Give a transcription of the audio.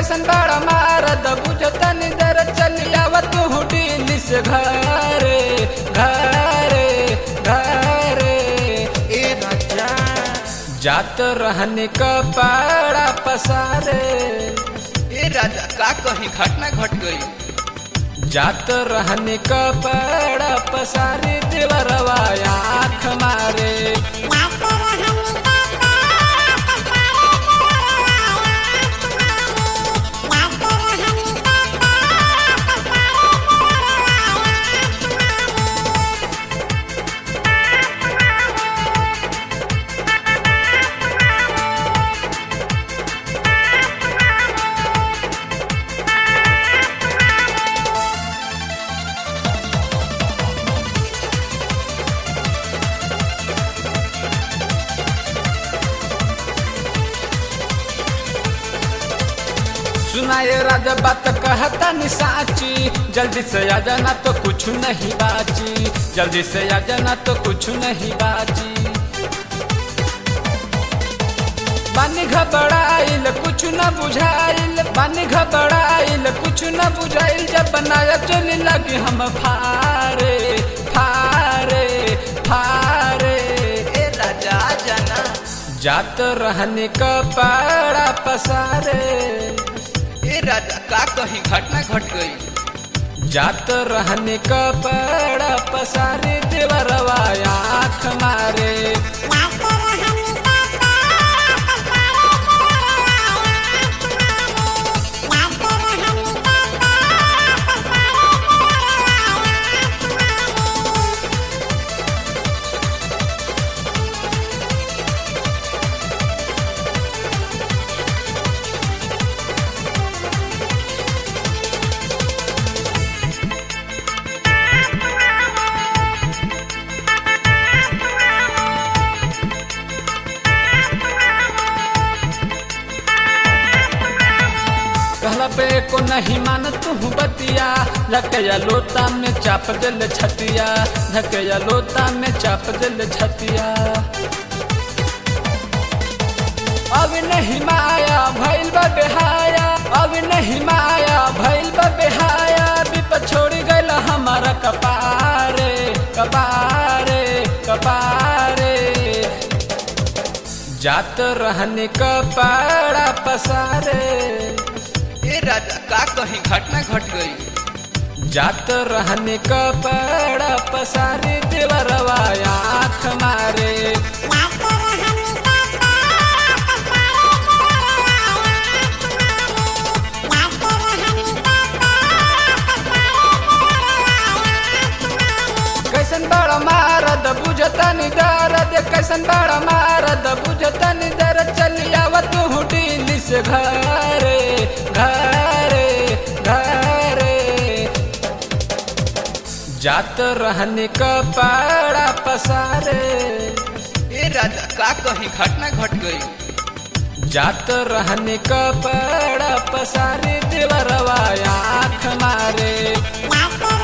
कैसन बड़ा मारद बुझतनी दर चलियाव तू दिल्ली से घरे घरे घरे। ए राजा जात रहने कपड़ा पसारे। ए राजा का कहीं घटना घट गई। जात रहने कपड़ा पसारे देवरवा आँख मारे। सुनाए राजा बात कहता नि साची, जल्दी से आ जाना तो कुछ नहीं बाची, जल्दी से आ जाना तो कुछ नहीं बाची। बानी घबराइल कुछ न बुझाइल, बानी घबराइल कुछ न बुझाइल, जब बनाया चली लगी हम फारे फारे फारे। ए राजा जाना जात रहने कपड़ा पसारे। ए राजा का कहीं घटना घट गई। जात रहने कपड़ा पसारे देवरवा आँख मारे। कहला पे को नहीं मान तू बतिया, धकया लोटा में चाप दिल छतिया, धकया लोटा में चाप दिल छतिया। अब नहीं माया भइल बा बेहाया, अब नहीं माया भइल बा बेहाया, विपद छोड़ी गइल हमारा कपारे कपारे कपारे। जात रहने कपड़ा पसारे। ए राजा का कहीं घटना घट गई। जात रहने कपड़ा पसारे देवरवा आँख मारे। कैसन बड़ा मारद बुझतनी दर्द, कैसन बड़ा मारद बुझतनी दर्द, चलियाव तू दिल्ली से घरे घरे घरे। जात रहने कपड़ा पसारे। ए राजा का कहीं घटना घट गई। जात रहने कपड़ा पसारे देवरवा आँख मारे।